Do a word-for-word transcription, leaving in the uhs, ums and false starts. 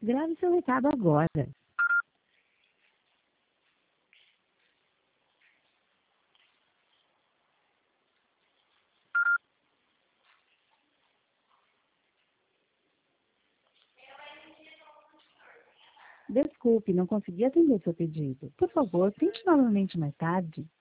Grave seu recado agora. Desculpe, não consegui atender seu pedido. Por favor, tente novamente mais tarde.